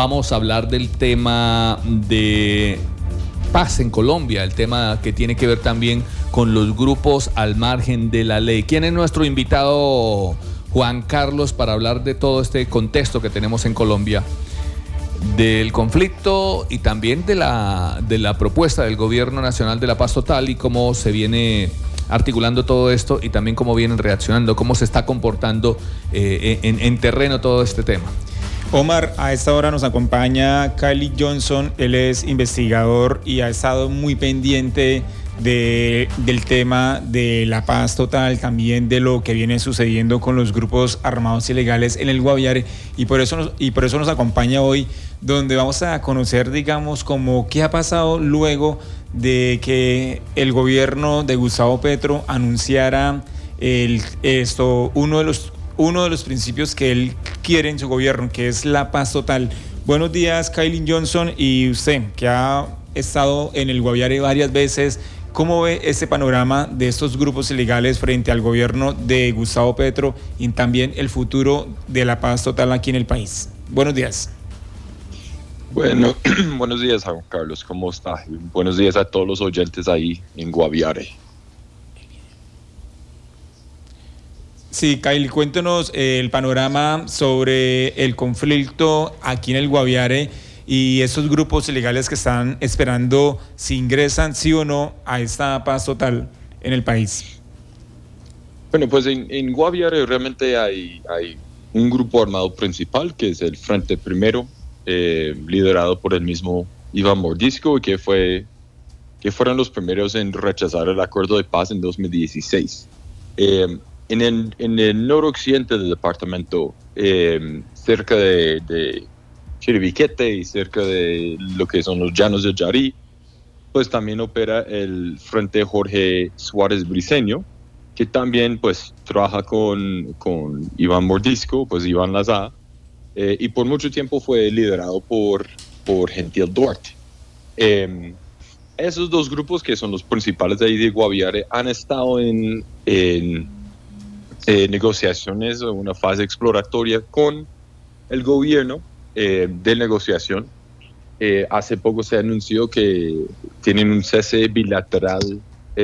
vamos a hablar del tema de paz en Colombia, el tema que tiene que ver también con los grupos al margen de la ley. ¿Quién es nuestro invitado, Juan Carlos, para hablar de todo este contexto que tenemos en Colombia, del conflicto y también de la propuesta del Gobierno Nacional de la Paz Total y cómo se viene articulando todo esto y también cómo vienen reaccionando, cómo se está comportando en terreno todo este tema? Omar, a esta hora nos acompaña Kyle Johnson. Él es investigador y ha estado muy pendiente del tema de la paz total, también de lo que viene sucediendo con los grupos armados ilegales en el Guaviare, y por eso nos acompaña hoy, donde vamos a conocer, digamos, como qué ha pasado luego de que el gobierno de Gustavo Petro anunciara uno de los principios que él quiere en su gobierno, que es la paz total. Buenos días, Kyle Johnson, y usted, que ha estado en el Guaviare varias veces, ¿cómo ve este panorama de estos grupos ilegales frente al gobierno de Gustavo Petro y también el futuro de la paz total aquí en el país? Buenos días. Bueno, buenos días, Juan Carlos, ¿cómo está? Buenos días a todos los oyentes ahí en Guaviare. Sí, Kyle, cuéntanos el panorama sobre el conflicto aquí en el Guaviare y esos grupos ilegales que están esperando si ingresan sí o no a esta paz total en el país. Bueno, pues en Guaviare realmente hay un grupo armado principal, que es el Frente Primero, liderado por el mismo Iván Mordisco, que fueron los primeros en rechazar el acuerdo de paz en 2016. En el noroccidente del departamento, cerca de Chiribiquete y cerca de lo que son los llanos de Yarí, pues también opera el Frente Jorge Suárez Briceño, que también pues trabaja con Iván Mordisco, pues Iván Lazá, y por mucho tiempo fue liderado por Gentil Duarte. Esos dos grupos, que son los principales de ahí de Guaviare, han estado en negociaciones o una fase exploratoria con el gobierno de negociación. Hace poco se anunció que tienen un cese bilateral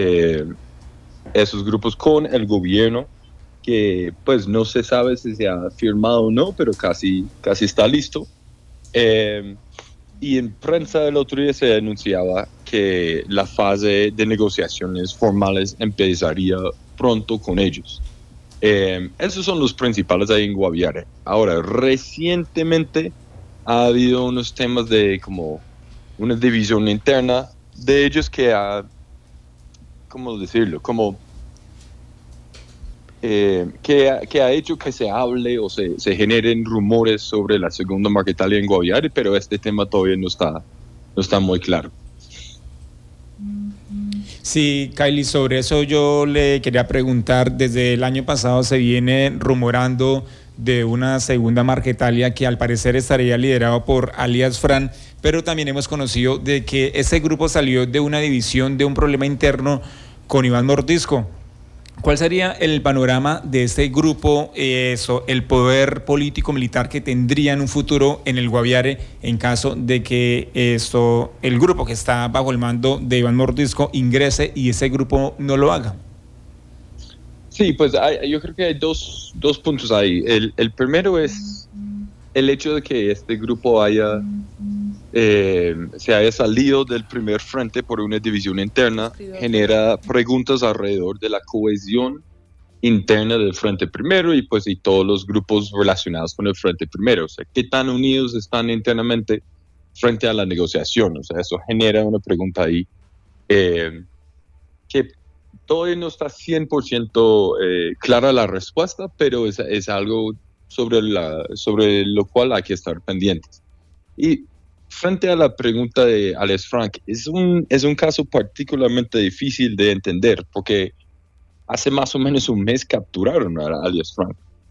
esos grupos con el gobierno, que pues no se sabe si se ha firmado o no, pero casi está listo. Y en prensa el otro día se anunciaba que la fase de negociaciones formales empezaría pronto con ellos. Esos son los principales ahí en Guaviare. Ahora, recientemente ha habido unos temas de como una división interna de ellos que ha, ¿cómo decirlo? Como que ha hecho que se hable o se generen rumores sobre la segunda Marquetalia en Guaviare, pero este tema todavía no está muy claro. Sí, Kylie, sobre eso yo le quería preguntar. Desde el año pasado se viene rumorando de una segunda Marquetalia que al parecer estaría liderado por alias Fran, pero también hemos conocido de que ese grupo salió de una división, de un problema interno con Iván Mordisco. ¿Cuál sería el panorama de este grupo, el poder político-militar que tendría en un futuro en el Guaviare en caso de que el grupo que está bajo el mando de Iván Mordisco ingrese y ese grupo no lo haga? Sí, pues yo creo que hay dos puntos ahí. El primero es el hecho de que este grupo se haya salido del primer frente por una división interna, genera preguntas alrededor de la cohesión interna del Frente Primero y todos los grupos relacionados con el Frente Primero. O sea, ¿qué tan unidos están internamente frente a la negociación? O sea, eso genera una pregunta ahí que todavía no está 100% clara la respuesta, pero es algo sobre lo cual hay que estar pendientes. Y frente a la pregunta de Alex Frank, es un caso particularmente difícil de entender, porque hace más o menos un mes capturaron a Alex Frank.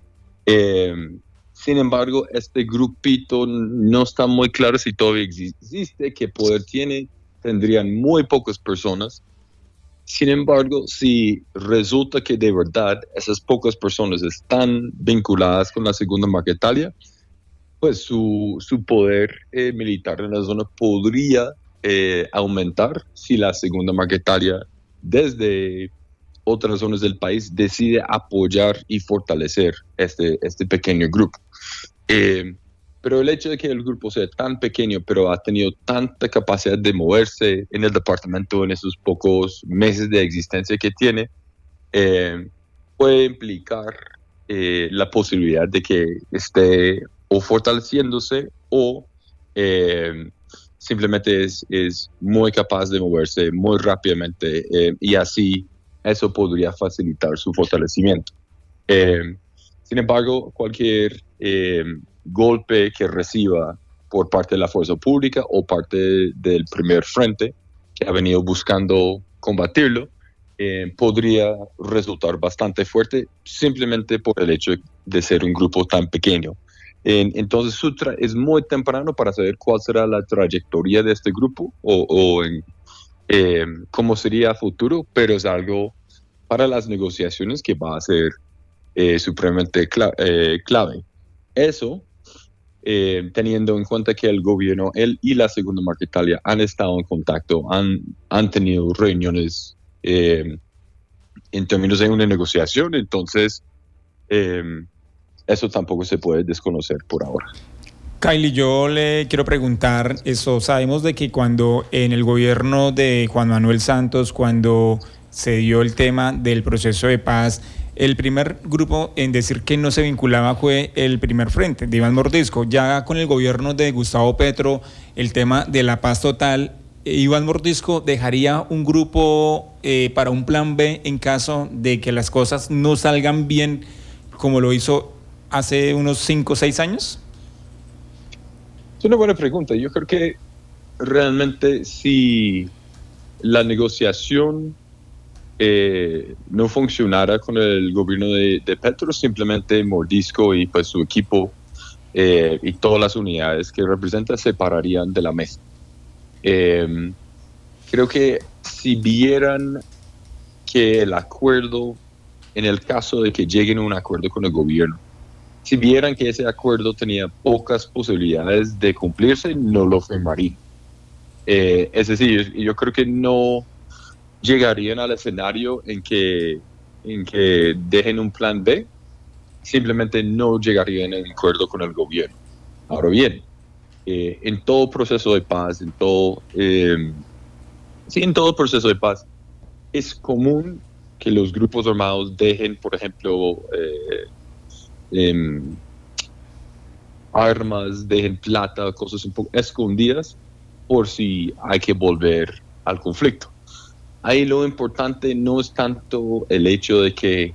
Sin embargo, este grupito no está muy claro si todavía existe, qué poder tiene, tendrían muy pocas personas. Sin embargo, si resulta que de verdad esas pocas personas están vinculadas con la segunda Marquetalia, pues su poder militar en la zona podría aumentar si la segunda Marquetalia desde otras zonas del país decide apoyar y fortalecer este pequeño grupo. Pero el hecho de que el grupo sea tan pequeño, pero ha tenido tanta capacidad de moverse en el departamento en esos pocos meses de existencia que tiene, puede implicar la posibilidad de que esté o fortaleciéndose o simplemente es muy capaz de moverse muy rápidamente y así eso podría facilitar su fortalecimiento. Sin embargo, cualquier golpe que reciba por parte de la fuerza pública o parte del primer frente que ha venido buscando combatirlo, podría resultar bastante fuerte simplemente por el hecho de ser un grupo tan pequeño. Entonces es muy temprano para saber cuál será la trayectoria de este grupo o cómo sería a futuro, pero es algo para las negociaciones que va a ser supremamente clave. Eso, teniendo en cuenta que el gobierno, él y la segunda Marquetalia han estado en contacto, han tenido reuniones en términos de una negociación, entonces eso tampoco se puede desconocer por ahora. Kylie, yo le quiero preguntar eso. Sabemos de que cuando en el gobierno de Juan Manuel Santos, cuando se dio el tema del proceso de paz, el primer grupo en decir que no se vinculaba fue el primer frente de Iván Mordisco. Ya con el gobierno de Gustavo Petro, el tema de la paz total, Iván Mordisco dejaría un grupo para un plan B en caso de que las cosas no salgan bien como lo hizo hace unos 5 o 6 años. Es una buena pregunta. Yo creo que realmente si la negociación no funcionara con el gobierno de Petro, simplemente Mordisco y pues su equipo y todas las unidades que representa se pararían de la mesa. Creo que si vieran que el acuerdo, en el caso de que lleguen a un acuerdo con el gobierno, si vieran que ese acuerdo tenía pocas posibilidades de cumplirse, no lo firmarían. Es decir, yo creo que no llegarían al escenario en que dejen un plan B, simplemente no llegarían a un acuerdo con el gobierno. Ahora bien, en todo proceso de paz, en todo proceso de paz, es común que los grupos armados dejen, por ejemplo, armas, dejen plata, cosas un poco escondidas por si hay que volver al conflicto. Ahí lo importante no es tanto el hecho de que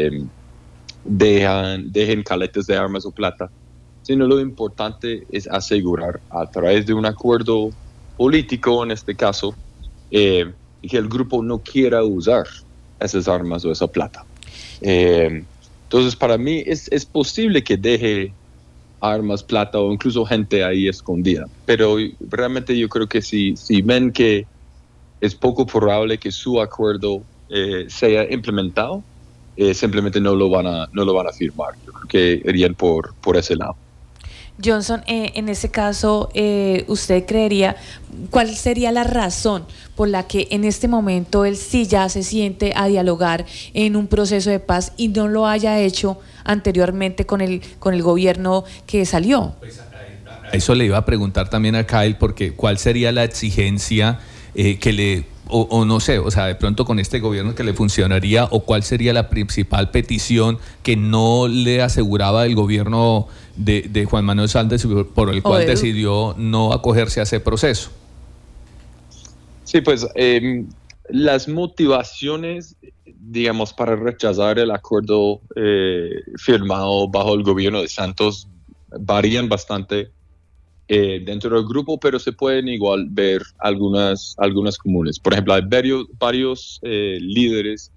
dejen caletas de armas o plata, sino lo importante es asegurar a través de un acuerdo político, en este caso, que el grupo no quiera usar esas armas o esa plata. Entonces, para mí es posible que deje armas, plata o incluso gente ahí escondida, pero realmente yo creo que si ven que es poco probable que su acuerdo sea implementado, simplemente no lo van a firmar. Yo creo que irían por ese lado. Johnson, en ese caso, ¿usted creería cuál sería la razón por la que en este momento él sí ya se siente a dialogar en un proceso de paz y no lo haya hecho anteriormente con el gobierno que salió? Pues eso le iba a preguntar también a Kyle, porque ¿cuál sería la exigencia que le, o no sé, o sea, de pronto con este gobierno que le funcionaría, o cuál sería la principal petición que no le aseguraba el gobierno de Juan Manuel Santos, por el cual decidió no acogerse a ese proceso? Sí, pues las motivaciones, digamos, para rechazar el acuerdo firmado bajo el gobierno de Santos varían bastante dentro del grupo, pero se pueden igual ver algunas comunes. Por ejemplo, hay varios líderes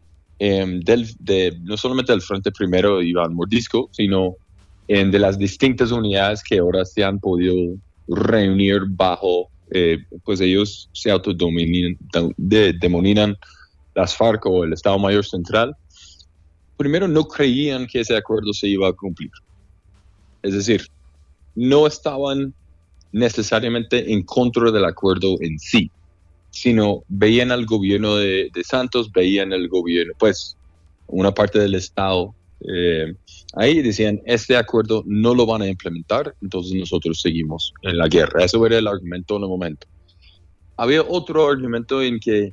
no solamente del Frente Primero de Iván Mordisco, sino de las distintas unidades que ahora se han podido reunir bajo, pues ellos se autodenominan las FARC o el Estado Mayor Central. Primero, no creían que ese acuerdo se iba a cumplir. Es decir, no estaban necesariamente en contra del acuerdo en sí, sino veían al gobierno de Santos, veían el gobierno, pues una parte del Estado, ahí decían, este acuerdo no lo van a implementar, entonces nosotros seguimos en la guerra. Eso era el argumento en el momento. Había otro argumento en que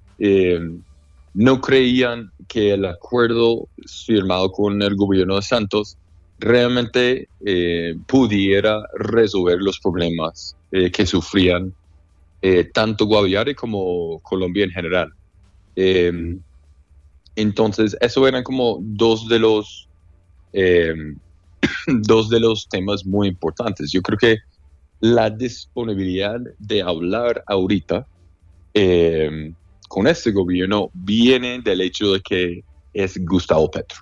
no creían que el acuerdo firmado con el gobierno de Santos realmente pudiera resolver los problemas que sufrían tanto Guaviare como Colombia en general. Entonces, eso eran como dos de los temas muy importantes. Yo creo que la disponibilidad de hablar ahorita con este gobierno viene del hecho de que es Gustavo Petro.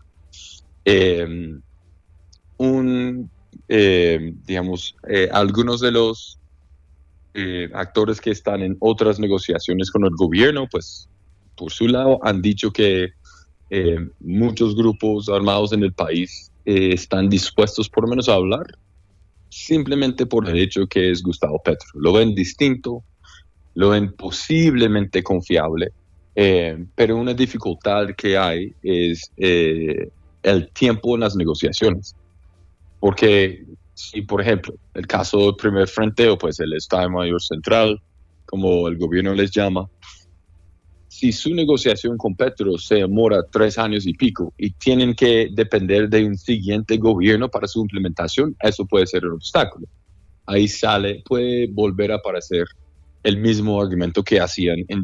Algunos de los actores que están en otras negociaciones con el gobierno, pues por su lado han dicho que muchos grupos armados en el país están dispuestos por lo menos a hablar, simplemente por el hecho que es Gustavo Petro. Lo ven distinto, lo ven posiblemente confiable, pero una dificultad que hay es el tiempo en las negociaciones. Porque si, por ejemplo, el caso del Primer Frente o pues el Estado Mayor Central, como el gobierno les llama, si su negociación con Petro se demora 3 años y pico y tienen que depender de un siguiente gobierno para su implementación, eso puede ser un obstáculo. Ahí puede volver a aparecer el mismo argumento que hacían en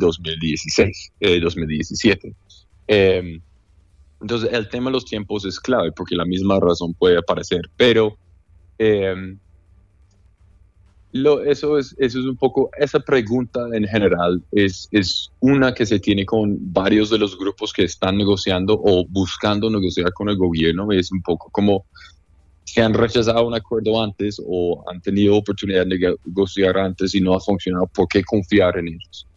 2017. Entonces, el tema de los tiempos es clave porque la misma razón puede aparecer, pero eso es un poco, esa pregunta en general es una que se tiene con varios de los grupos que están negociando o buscando negociar con el gobierno. Es un poco como si han rechazado un acuerdo antes o han tenido oportunidad de negociar antes y no ha funcionado, ¿por qué confiar en ellos?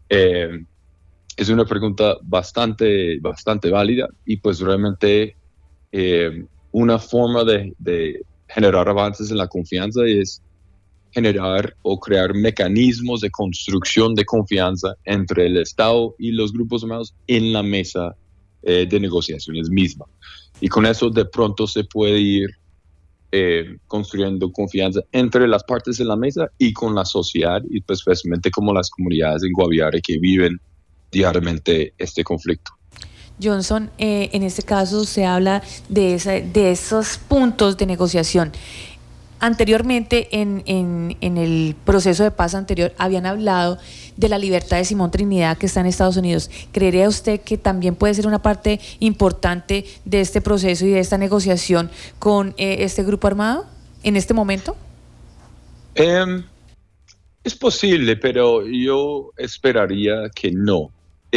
Es una pregunta bastante válida y pues realmente una forma de generar avances en la confianza es generar o crear mecanismos de construcción de confianza entre el Estado y los grupos armados en la mesa de negociaciones misma. Y con eso de pronto se puede ir construyendo confianza entre las partes de la mesa y con la sociedad y pues especialmente como las comunidades en Guaviare que viven diariamente este conflicto. Johnson, en este caso se habla de esos puntos de negociación. Anteriormente, en el proceso de paz anterior, habían hablado de la libertad de Simón Trinidad, que está en Estados Unidos. ¿Creería usted que también puede ser una parte importante de este proceso y de esta negociación con este grupo armado en este momento? Es posible, pero yo esperaría que no.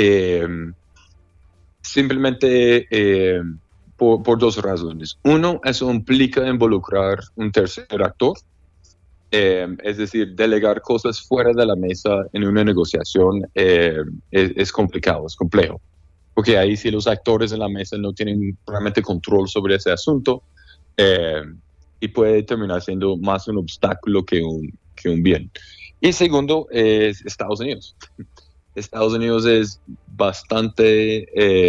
Simplemente por 2 razones. Uno, eso implica involucrar un tercer actor, es decir, delegar cosas fuera de la mesa en una negociación es complicado, es complejo, porque ahí si los actores en la mesa no tienen realmente control sobre ese asunto y puede terminar siendo más un obstáculo que un bien. Y segundo, es Estados Unidos. Estados Unidos es bastante...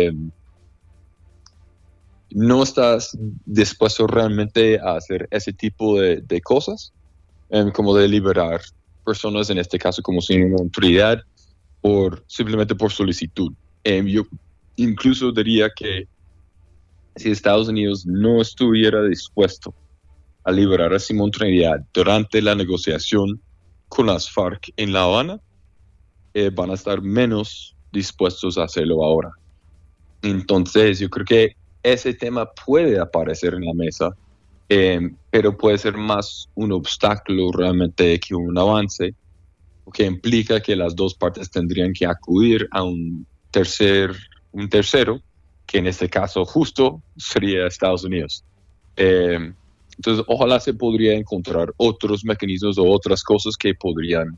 no estás dispuesto realmente a hacer ese tipo de cosas, como de liberar personas, en este caso como Simón Trinidad, simplemente por solicitud. Yo incluso diría que si Estados Unidos no estuviera dispuesto a liberar a Simón Trinidad durante la negociación con las FARC en La Habana, van a estar menos dispuestos a hacerlo ahora. Entonces, yo creo que ese tema puede aparecer en la mesa, pero puede ser más un obstáculo realmente que un avance, que implica que las dos partes tendrían que acudir a un tercero, que en este caso justo sería Estados Unidos. Entonces, ojalá se podría encontrar otros mecanismos o otras cosas que podrían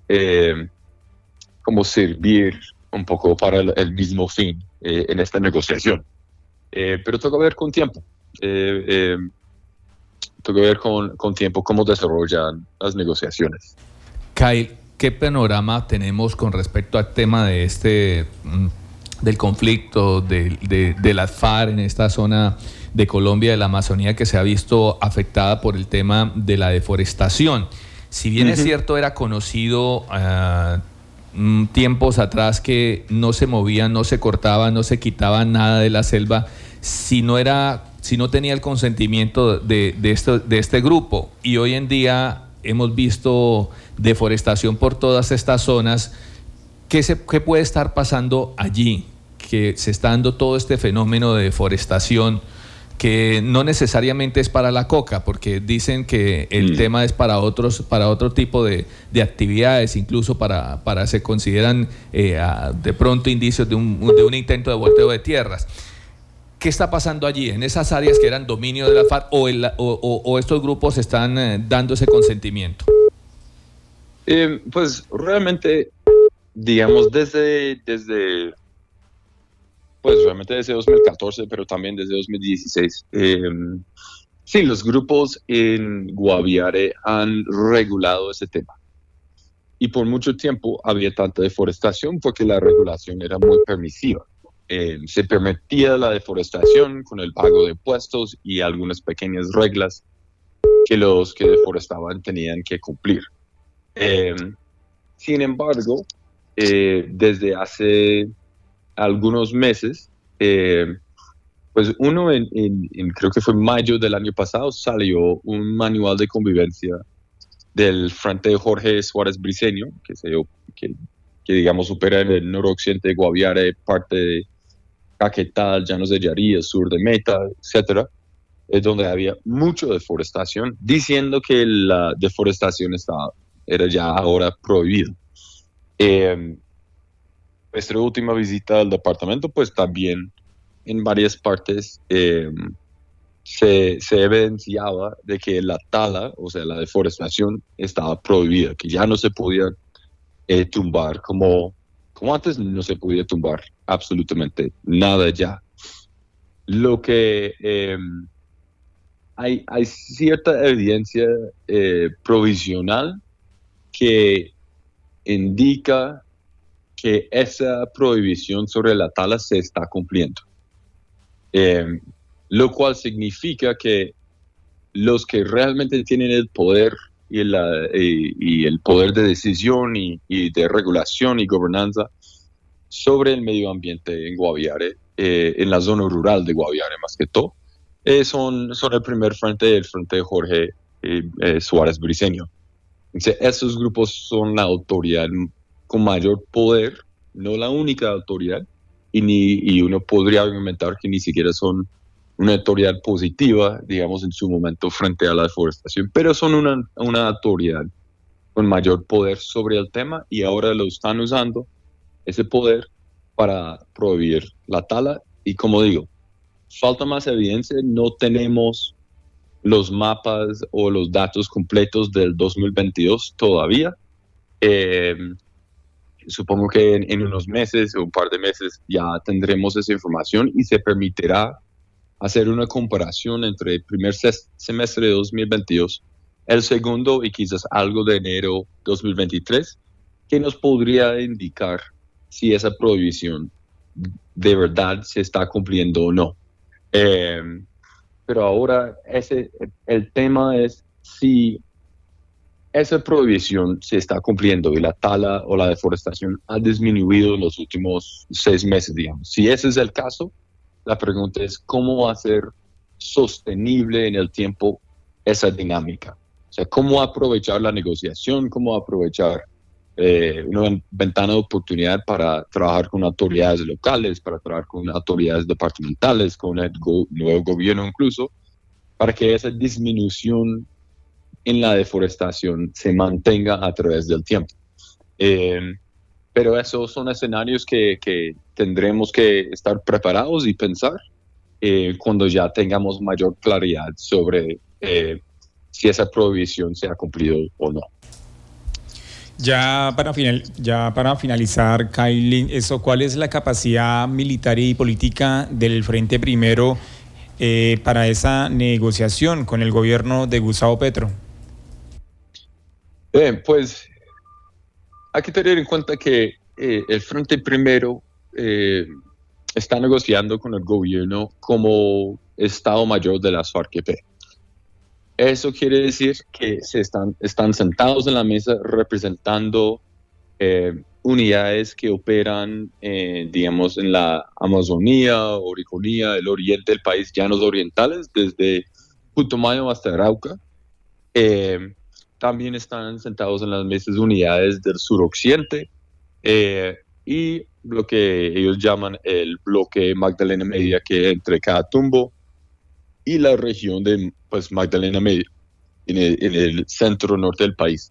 como servir un poco para el mismo fin en esta negociación. Pero toca ver con tiempo. toca ver con tiempo cómo desarrollan las negociaciones. Kyle, ¿qué panorama tenemos con respecto al tema de del conflicto de las FARC en esta zona de Colombia, de la Amazonía, que se ha visto afectada por el tema de la deforestación? Si bien es cierto, era conocido tiempos atrás que no se movían, no se cortaban, no se quitaba nada de la selva si no tenía el consentimiento de este grupo. Y hoy en día hemos visto deforestación por todas estas zonas. ¿Qué puede estar pasando allí? Que se está dando todo este fenómeno de deforestación que no necesariamente es para la coca, porque dicen que el tema es para otro tipo de actividades, incluso se consideran de pronto indicios de un intento de volteo de tierras. ¿Qué está pasando allí, en esas áreas que eran dominio de la FARC, o estos grupos están dando ese consentimiento? Pues realmente, digamos, desde realmente desde 2014, pero también desde 2016. Sí, los grupos en Guaviare han regulado ese tema. Y por mucho tiempo había tanta deforestación porque la regulación era muy permisiva. Se permitía la deforestación con el pago de impuestos y algunas pequeñas reglas que los que deforestaban tenían que cumplir. Sin embargo, desde hace algunos meses, pues creo que fue mayo del año pasado, salió un manual de convivencia del Frente Jorge Suárez Briceño, que digamos opera en el noroccidente de Guaviare, parte de Caquetá, Llanos de Yarí, el sur de Meta, etcétera, es donde había mucha deforestación, diciendo que la deforestación era ya ahora prohibida. Nuestra última visita al departamento, pues también en varias partes se evidenciaba de que la tala, o sea, la deforestación, estaba prohibida, que ya no se podía tumbar como antes. No se podía tumbar absolutamente nada ya. Lo que hay cierta evidencia provisional que indica que esa prohibición sobre la tala se está cumpliendo. Lo cual significa que los que realmente tienen el poder y el poder de decisión y de regulación y gobernanza sobre el medio ambiente en Guaviare, en la zona rural de Guaviare más que todo, son el primer frente, el Frente Jorge Suárez Briceño. Entonces, esos grupos son la autoridad con mayor poder, no la única autoridad, y uno podría argumentar que ni siquiera son una autoridad positiva, digamos, en su momento frente a la deforestación, pero son una autoridad con mayor poder sobre el tema, y ahora lo están usando, ese poder, para prohibir la tala. Y como digo, falta más evidencia, no tenemos los mapas o los datos completos del 2022 todavía. Supongo que en unos meses o un par de meses ya tendremos esa información y se permitirá hacer una comparación entre el primer semestre de 2022, el segundo y quizás algo de enero 2023, que nos podría indicar si esa prohibición de verdad se está cumpliendo o no. Pero ahora el tema es si esa prohibición se está cumpliendo y la tala o la deforestación ha disminuido en los últimos 6 meses, digamos. Si ese es el caso, la pregunta es cómo hacer sostenible en el tiempo esa dinámica. O sea, cómo aprovechar la negociación, cómo aprovechar una ventana de oportunidad para trabajar con autoridades locales, para trabajar con autoridades departamentales, con el nuevo gobierno incluso, para que esa disminución en la deforestación se mantenga a través del tiempo. Pero esos son escenarios que tendremos que estar preparados y pensar cuando ya tengamos mayor claridad sobre si esa prohibición se ha cumplido o no. Ya para finalizar, Kyle, ¿cuál es la capacidad militar y política del Frente Primero para esa negociación con el gobierno de Gustavo Petro? Pues hay que tener en cuenta que el Frente Primero está negociando con el gobierno como Estado Mayor de las FARC-EP. Eso quiere decir que están sentados en la mesa representando unidades que operan, digamos, en la Amazonía, Oriconía, el oriente del país, llanos orientales, desde Putumayo hasta Arauca. También están sentados en las mesas unidades del suroccidente y lo que ellos llaman el bloque Magdalena Media, que entre Catatumbo y la región de Magdalena Media, en el centro norte del país.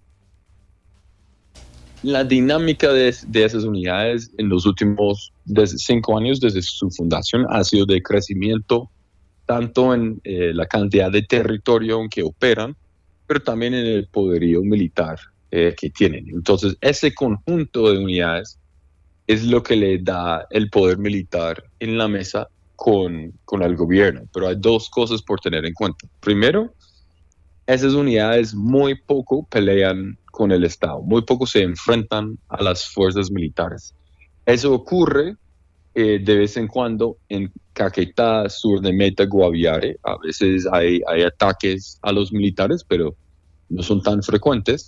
La dinámica de esas unidades en los últimos 5 años, desde su fundación, ha sido de crecimiento, tanto en la cantidad de territorio en que operan, pero también en el poderío militar que tienen. Entonces, ese conjunto de unidades es lo que le da el poder militar en la mesa con el gobierno. Pero hay 2 cosas por tener en cuenta. Primero, esas unidades muy poco pelean con el Estado, muy poco se enfrentan a las fuerzas militares. Eso ocurre de vez en cuando en Caquetá, sur de Meta, Guaviare. A veces hay ataques a los militares, pero no son tan frecuentes.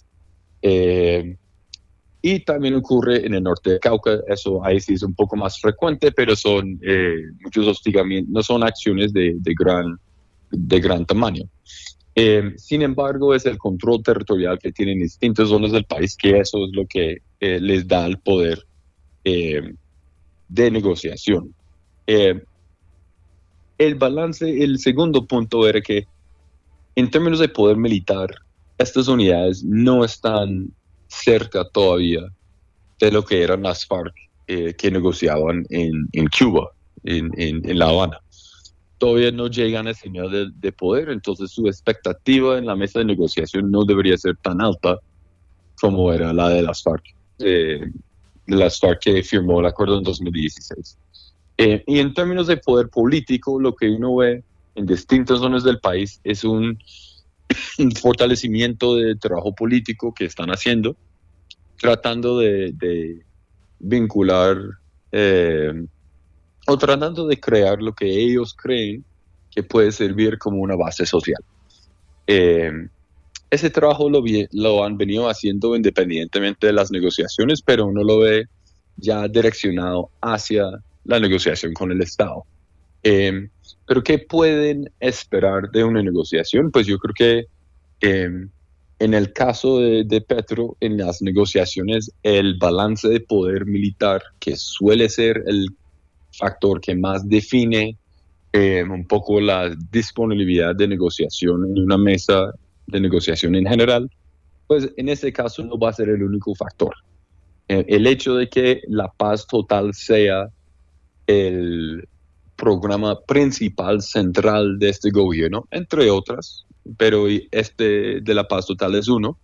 Y también ocurre en el norte de Cauca. Eso ahí sí es un poco más frecuente, pero son muchos hostigamientos, no son acciones de gran tamaño. Sin embargo, es el control territorial que tienen distintas zonas del país, que eso es lo que les da el poder de negociación. El segundo punto era que en términos de poder militar, estas unidades no están cerca todavía de lo que eran las FARC que negociaban en Cuba, en La Habana. Todavía no llegan a ese nivel de poder, entonces su expectativa en la mesa de negociación no debería ser tan alta como era la de las FARC, que firmó el acuerdo en 2016. Y en términos de poder político, lo que uno ve en distintas zonas del país es un fortalecimiento de trabajo político que están haciendo, tratando de vincular o tratando de crear lo que ellos creen que puede servir como una base social. Ese trabajo lo han venido haciendo independientemente de las negociaciones, pero uno lo ve ya direccionado hacia la negociación con el Estado. Pero ¿qué pueden esperar de una negociación? Pues yo creo que en el caso de Petro, en las negociaciones, el balance de poder militar, que suele ser el factor que más define un poco la disponibilidad de negociación en una mesa de negociación en general, pues en este caso no va a ser el único factor. El hecho de que la paz total sea el programa principal central de este gobierno, entre otras, pero este de la paz total es uno,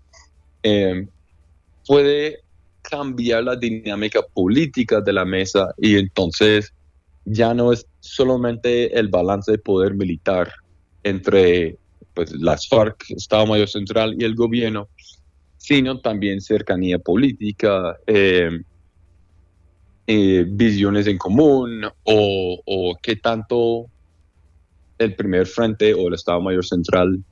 puede cambiar la dinámica política de la mesa y entonces ya no es solamente el balance de poder militar entre las FARC, Estado Mayor Central y el gobierno, sino también cercanía política, visiones en común o qué tanto el primer frente o el Estado Mayor Central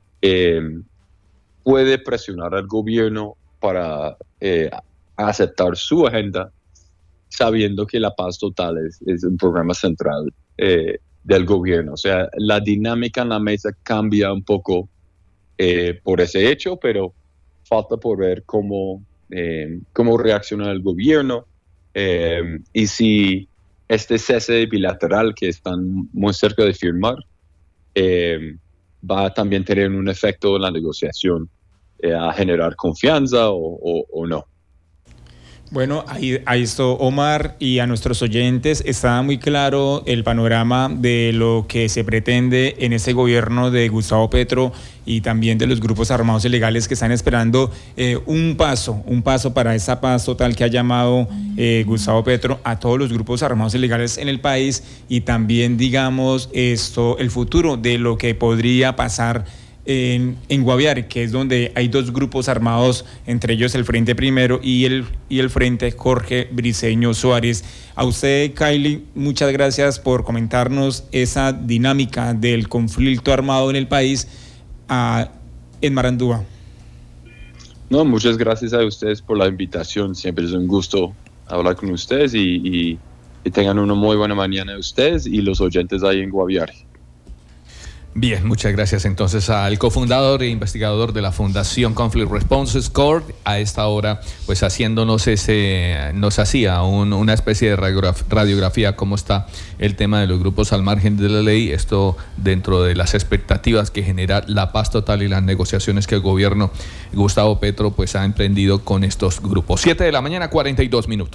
puede presionar al gobierno para aceptar su agenda, sabiendo que la paz total es un programa central del gobierno. O sea, la dinámica en la mesa cambia un poco por ese hecho, pero falta por ver cómo reacciona el gobierno y si este cese bilateral que están muy cerca de firmar va a también tener un efecto en la negociación, a generar confianza o no. Bueno, ahí está Omar, y a nuestros oyentes está muy claro el panorama de lo que se pretende en este gobierno de Gustavo Petro y también de los grupos armados ilegales que están esperando un paso para esa paz total que ha llamado Gustavo Petro a todos los grupos armados ilegales en el país, y también, digamos, el futuro de lo que podría pasar en Guaviare, que es donde hay dos grupos armados, entre ellos el Frente Primero y el Frente Jorge Briceño Suárez. A usted, Kylie, muchas gracias por comentarnos esa dinámica del conflicto armado en el país en Marandúa. No, muchas gracias a ustedes por la invitación. Siempre es un gusto hablar con ustedes y tengan una muy buena mañana ustedes y los oyentes ahí en Guaviare. Bien, muchas gracias entonces al cofundador e investigador de la Fundación Conflict Response Squad. A esta hora, pues haciéndonos nos hacía una especie de radiografía cómo está el tema de los grupos al margen de la ley, esto dentro de las expectativas que genera la paz total y las negociaciones que el gobierno Gustavo Petro pues ha emprendido con estos grupos. 7 de la mañana, 42 minutos.